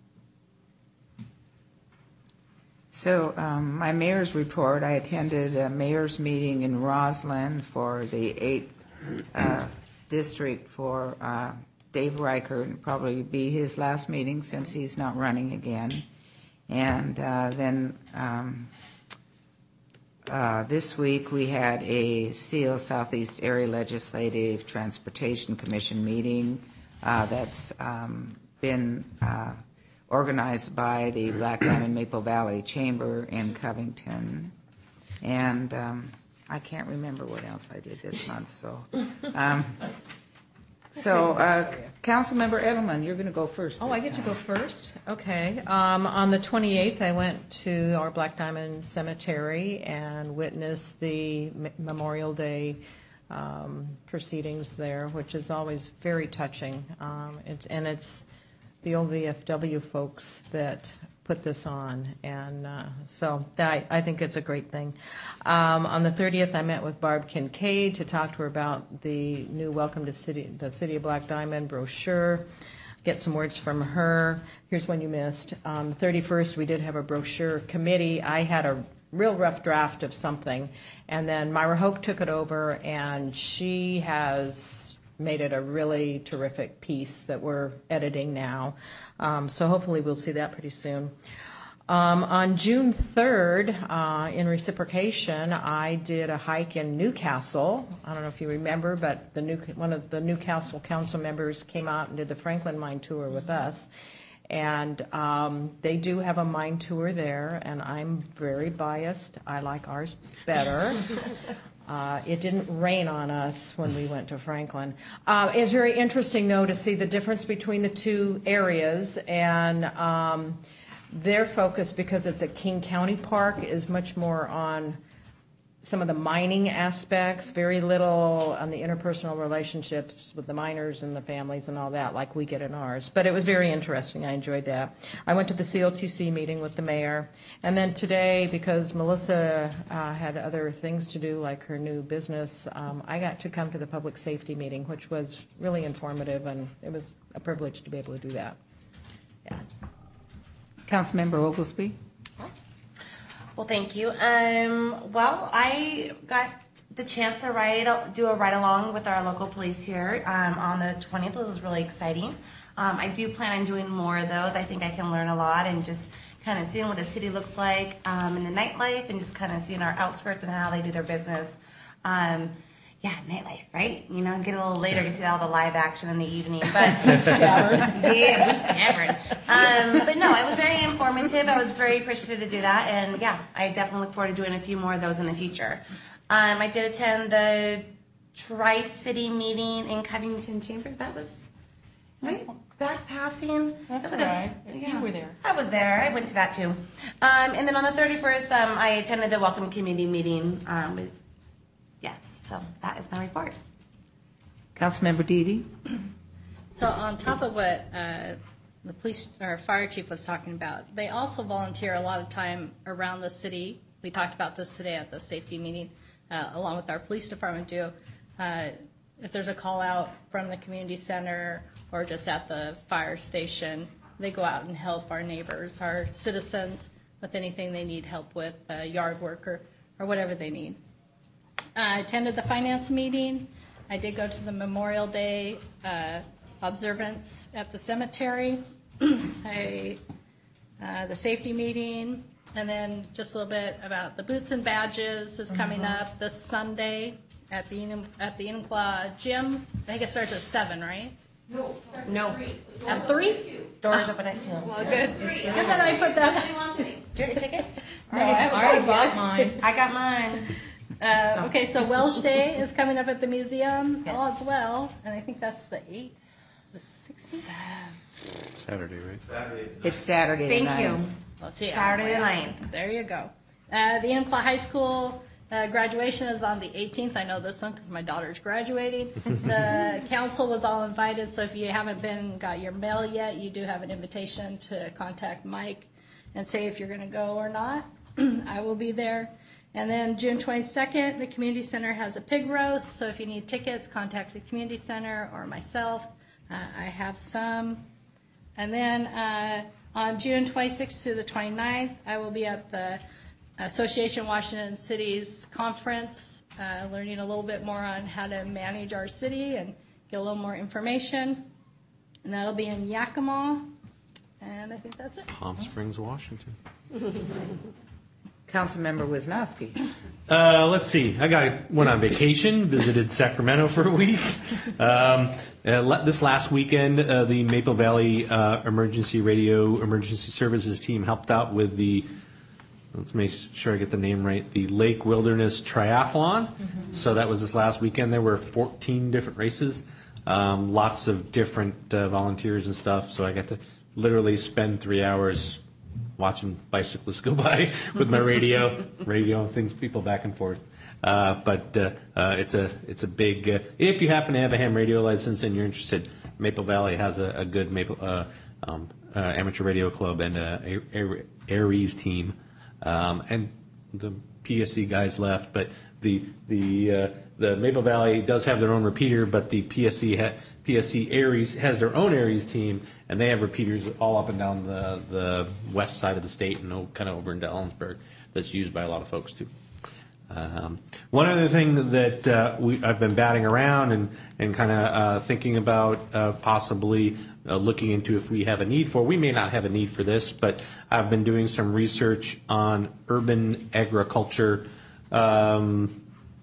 So um, my mayor's report, I attended a mayor's meeting in Roslyn for the eighth uh, district for uh, Dave Reichert, and probably be his last meeting since he's not running again. And uh, then um, uh, this week we had a SEAL Southeast Area Legislative Transportation Commission meeting uh, that's um, been uh, organized by the Black Diamond Maple Valley Chamber in Covington. And um, I can't remember what else I did this month. So, um, so uh, Councilmember Edelman, you're going to go first. Oh, I get time. to go first? Okay. Um, on the twenty-eighth, I went to our Black Diamond Cemetery and witnessed the M- Memorial Day um, proceedings there, which is always very touching. Um, it, and it's the old V F W folks that put this on, and uh, so that, I think it's a great thing. Um, on the thirtieth, I met with Barb Kincaid to talk to her about the new Welcome to City, the City of Black Diamond brochure, get some words from her. Here's one you missed. On the thirty-first, we did have a brochure committee. I had a real rough draft of something, and then Myra Hoke took it over, and she has made it a really terrific piece that we're editing now. Um, so hopefully we'll see that pretty soon. Um, on June third, uh, in reciprocation, I did a hike in Newcastle. I don't know if you remember, but the new, one of the Newcastle council members came out and did the Franklin Mine Tour with us. And um, they do have a mine tour there, and I'm very biased. I like ours better. Uh, it didn't rain on us when we went to Franklin. Uh, it's very interesting, though, to see the difference between the two areas, and um, their focus, because it's a King County park, is much more on some of the mining aspects, very little on the interpersonal relationships with the miners and the families and all that, like we get in ours. But it was very interesting. I enjoyed that. I went to the C L T C meeting with the mayor. And then today, because Melissa uh, had other things to do, like her new business, um, I got to come to the public safety meeting, which was really informative, and it was a privilege to be able to do that. Yeah. Councilmember Oglesby. Well, thank you. Um, well, I got the chance to ride, do a ride along with our local police here um, on the twentieth. It was really exciting. Um, I do plan on doing more of those. I think I can learn a lot and just kind of seeing what the city looks like um, in the nightlife, and just kind of seeing our outskirts and how they do their business. Um, yeah, nightlife, right? You know, get a little later to see all the live action in the evening. But Boots Tavern. Yeah, Boots Tavern. Um, but no, it was very informative. I was very appreciative to do that. And yeah, I definitely look forward to doing a few more of those in the future. Um, I did attend the Tri-City meeting in Covington Chambers. That was, right? Back passing. That's That was right. a- yeah. You were there. I was there. I went to that too. Um, and then on the thirty-first, um, I attended the Welcome Committee meeting. Um, with, yes. So that is my report. Councilmember Deedy. So on top of what uh, the police or fire chief was talking about, they also volunteer a lot of time around the city. We talked about this today at the safety meeting, uh, along with our police department do. Uh, if there's a call out from the community center or just at the fire station, they go out and help our neighbors, our citizens, with anything they need help with, uh, yard work or, or whatever they need. I attended the finance meeting. I did go to the Memorial Day uh, observance at the cemetery, I, uh, the safety meeting, and then just a little bit about the boots and badges is coming Mhm. up this Sunday at the Enum- at the Enumclaw gym. I think it starts at seven, right? No. No. At three? Doors open at two. Well, good. Good that I put that. Do you get your tickets? No, I haven't already got bought mine. I got mine. Uh, okay, so Welsh Day is coming up at the museum all as well, and I think that's the eighth, the sixteenth. Saturday, right? It's Saturday Thank night. you. Let's see. Saturday the ninth. There you go. Uh, the Enumclaw High School uh, graduation is on the eighteenth. I know this one because my daughter's graduating. The council was all invited, so if you haven't been got your mail yet, you do have an invitation to contact Mike and say if you're going to go or not. I will be there. And then June twenty-second, the community center has a pig roast, so if you need tickets, contact the community center or myself. Uh, I have some. And then uh, on June twenty-sixth to the twenty-ninth, I will be at the Association Washington Cities Conference, uh, learning a little bit more on how to manage our city and get a little more information. And that'll be in Yakima. And I think that's it. Palm Springs, Washington. Councilmember Wisnowski. Uh, let's see. I got went on vacation, visited Sacramento for a week. Um, uh, le- this last weekend, uh, the Maple Valley uh, Emergency Radio Emergency Services team helped out with the. Let's make sure I get the name right. The Lake Wilderness Triathlon. Mm-hmm. So that was this last weekend. There were fourteen different races, um, lots of different uh, volunteers and stuff. So I got to literally spend three hours watching bicyclists go by with my radio, radio things, people back and forth. Uh, but uh, uh, it's a it's a big. Uh, if you happen to have a ham radio license and you're interested, Maple Valley has a, a good Maple uh, um, uh, Amateur Radio Club and a uh, Aries team, um, and the P S C guys left, but the the uh, the Maple Valley does have their own repeater, but the P S C ha- P S C Aries has their own Aries team, and they have repeaters all up and down the the west side of the state and kind of over into Ellensburg that's used by a lot of folks too. Um, one other thing that uh, we, I've been batting around and, and kind of uh, thinking about uh, possibly uh, looking into if we have a need for, we may not have a need for this, but I've been doing some research on urban agriculture um,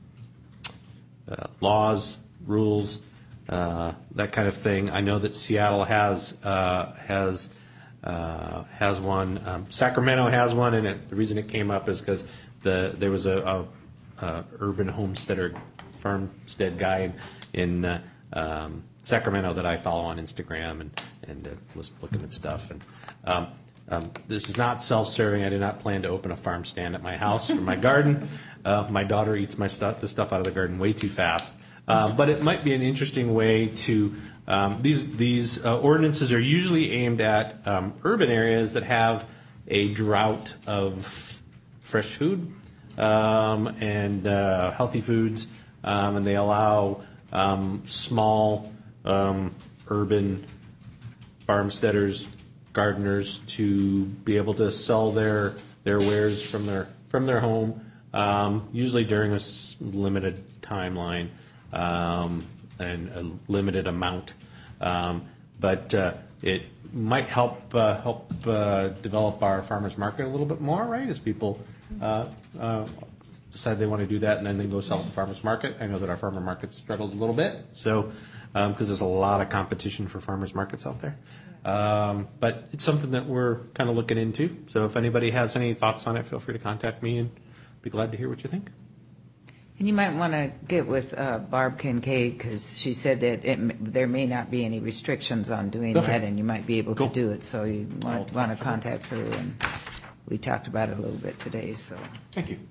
uh, laws, rules, uh, that kind of thing. I know that Seattle has uh, has uh, has one. Um, Sacramento has one, and it, the reason it came up is because The, there was a, a, a urban homesteader farmstead guy in, in uh, um, Sacramento that I follow on Instagram and and uh, was looking at stuff. And um, um, this is not self-serving. I did not plan to open a farm stand at my house or my garden. Uh, my daughter eats my stuff, the stuff out of the garden way too fast. Uh, but it might be an interesting way to. Um, these these uh, ordinances are usually aimed at um, urban areas that have a drought of fresh food um, and uh, healthy foods, um, and they allow um, small um, urban farmsteaders, gardeners to be able to sell their their wares from their from their home, um, usually during a s- limited timeline um, and a limited amount, um, but uh, it might help uh, help uh, develop our farmers market a little bit more, right? As people Uh, uh, decide they want to do that and then they go sell at the farmer's market. I know that our farmer market struggles a little bit, so because um, there's a lot of competition for farmers markets out there. Um, but it's something that we're kind of looking into. So if anybody has any thoughts on it, feel free to contact me and be glad to hear what you think. And you might want to get with uh, Barb Kincaid because she said that it, there may not be any restrictions on doing Okay. that, and you might be able Cool. to do it. So you might want to contact her, and we talked about it a little bit today. So thank you,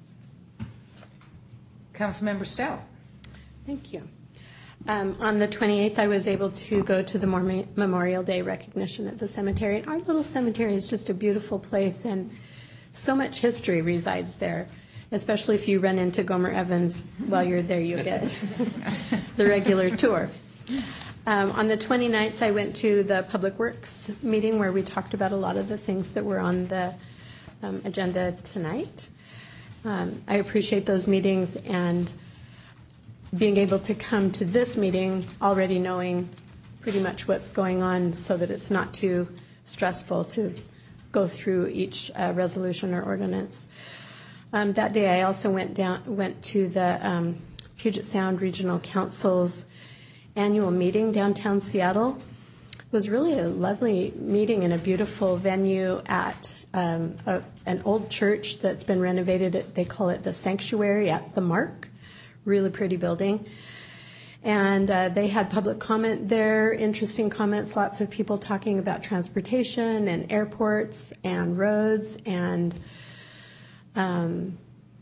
Councilmember Stout. Thank you. Um, on the twenty-eighth, I was able to go to the Mor- Memorial Day recognition at the cemetery. And our little cemetery is just a beautiful place, and so much history resides there. Especially if you run into Gomer Evans while you're there, you'll get the regular tour. Um, on the twenty-ninth, I went to the Public Works meeting where we talked about a lot of the things that were on the um, agenda tonight. Um, I appreciate those meetings and being able to come to this meeting already knowing pretty much what's going on so that it's not too stressful to go through each uh, resolution or ordinance. Um, that day, I also went down, went to the um, Puget Sound Regional Council's annual meeting downtown Seattle. It was really a lovely meeting in a beautiful venue at um, a, an old church that's been renovated. They call it the Sanctuary at the Mark. Really pretty building. And uh, they had public comment there, interesting comments, lots of people talking about transportation and airports and roads. And um,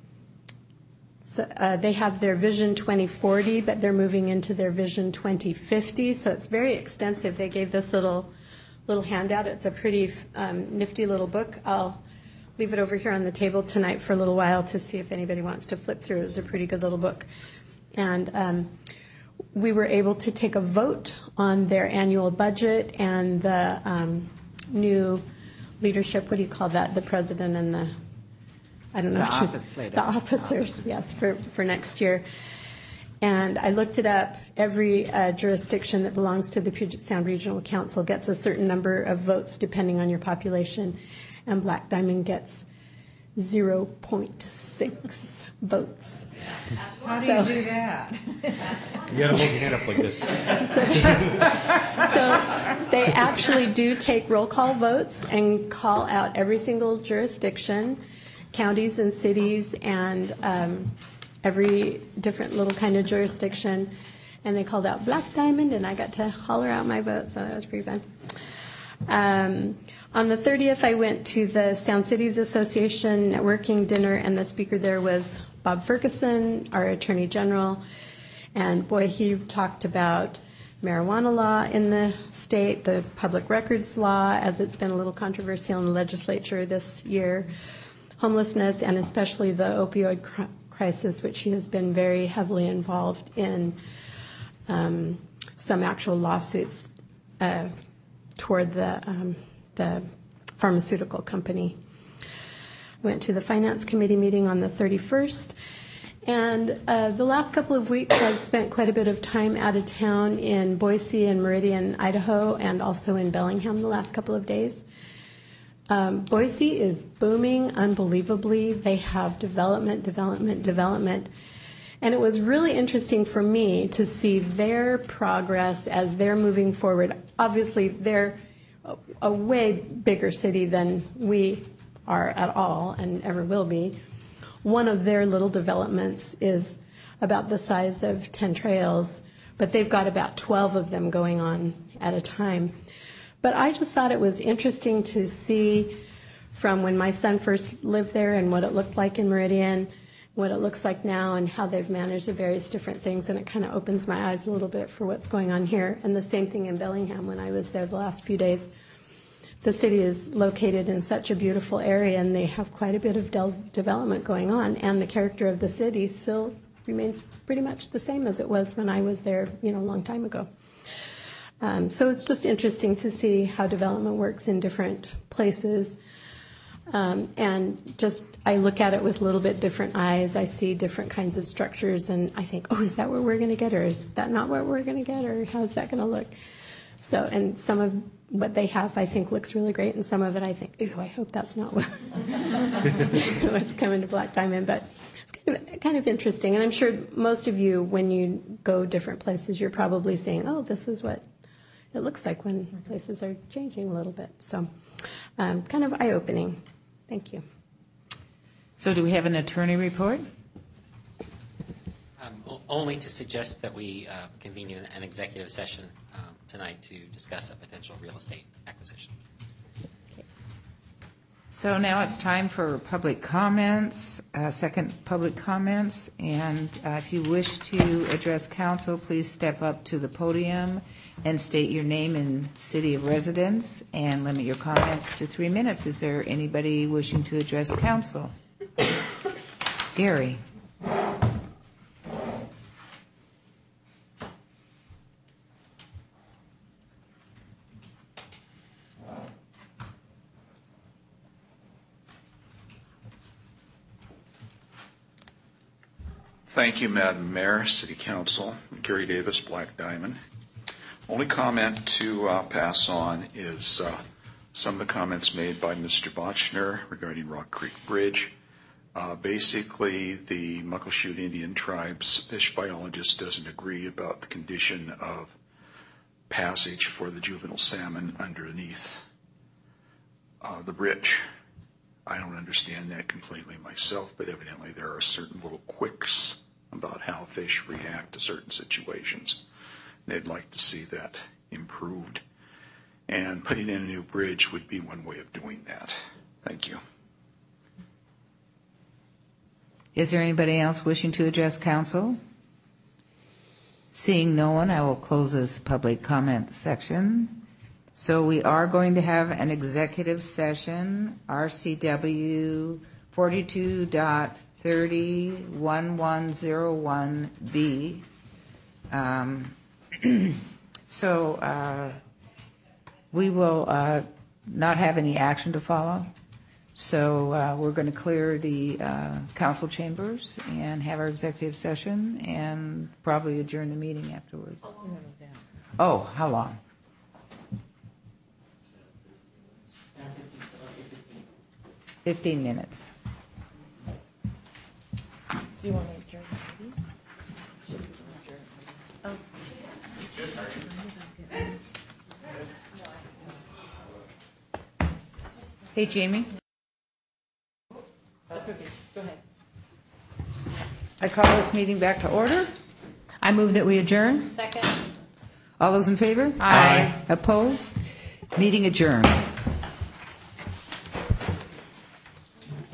so uh, they have their Vision twenty forty, but they're moving into their Vision twenty fifty. So it's very extensive. They gave this little little handout. It's a pretty um, nifty little book. I'll leave it over here on the table tonight for a little while to see if anybody wants to flip through. It's a pretty good little book. And um, we were able to take a vote on their annual budget and the um, new leadership. What do you call that? The president and the, I don't know. The what you- office leader. The officers, yes, for, for next year. And I looked it up. Every uh, jurisdiction that belongs to the Puget Sound Regional Council gets a certain number of votes depending on your population. And Black Diamond gets zero point six votes. How do So- you do that? You got to hold your hand up like this. So, so they actually do take roll call votes and call out every single jurisdiction, counties and cities, and um, every different little kind of jurisdiction. And they called out Black Diamond, and I got to holler out my vote, so that was pretty fun. Um, on the thirtieth, I went to the Sound Cities Association networking dinner, and the speaker there was Bob Ferguson, our Attorney General. And boy, he talked about marijuana law in the state, the public records law, as it's been a little controversial in the legislature this year, homelessness, and especially the opioid cr- crisis, which he has been very heavily involved in um, some actual lawsuits uh, toward the, um, the pharmaceutical company. Went to the Finance Committee meeting on the thirty-first. And uh, the last couple of weeks, I've spent quite a bit of time out of town in Boise and Meridian, Idaho, and also in Bellingham the last couple of days. Um, Boise is booming unbelievably. They have development, development, development. And it was really interesting for me to see their progress as they're moving forward. Obviously, they're a, a way bigger city than we are at all and ever will be. One of their little developments is about the size of ten trails, but they've got about twelve of them going on at a time. But I just thought it was interesting to see from when my son first lived there and what it looked like in Meridian, what it looks like now, and how they've managed the various different things, and it kind of opens my eyes a little bit for what's going on here. And the same thing in Bellingham when I was there the last few days. The city is located in such a beautiful area, and they have quite a bit of de- development going on, and the character of the city still remains pretty much the same as it was when I was there, you know, a long time ago. Um, so it's just interesting to see how development works in different places. Um, and just, I look at it with a little bit different eyes. I see different kinds of structures, and I think, oh, is that what we're going to get, or is that not what we're going to get, or how's that going to look? So, and some of what they have, I think, looks really great, and some of it I think, ooh, I hope that's not what what's coming to Black Diamond. But it's kind of, kind of interesting, and I'm sure most of you, when you go different places, you're probably saying, oh, this is what it looks like when places are changing a little bit. So, um, kind of eye-opening. Thank you. So do we have an attorney report? Um, o- only to suggest that we uh, convene an, an executive session um, tonight to discuss a potential real estate acquisition. Okay. So now it's time for public comments, uh, second public comments. And uh, if you wish to address council, please step up to the podium and state your name and city of residence and limit your comments to three minutes. Is there anybody wishing to address council? Gary. Thank you, Madam Mayor, City Council. Gary Davis, Black Diamond. Only comment to uh, pass on is uh, some of the comments made by Mister Botchner regarding Rock Creek Bridge. Uh, basically, the Muckleshoot Indian Tribe's fish biologist doesn't agree about the condition of passage for the juvenile salmon underneath uh, the bridge. I don't understand that completely myself, but evidently there are certain little quirks about how fish react to certain situations. They'd like to see that improved. And putting in a new bridge would be one way of doing that. Thank you. Is there anybody else wishing to address council? Seeing no one, I will close this public comment section. So we are going to have an executive session, R C W forty-two point thirty point eleven oh one B. Um, so uh, we will uh, not have any action to follow. So uh, we're going to clear the uh, council chambers and have our executive session and probably adjourn the meeting afterwards. Oh, how long? Fifteen minutes. Do you want to adjourn the meeting? Just adjourn. Oh. Hey, Jamie. That's okay. Go ahead. I call this meeting back to order. I move that we adjourn. Second. All those in favor? Aye. Opposed? Meeting adjourned.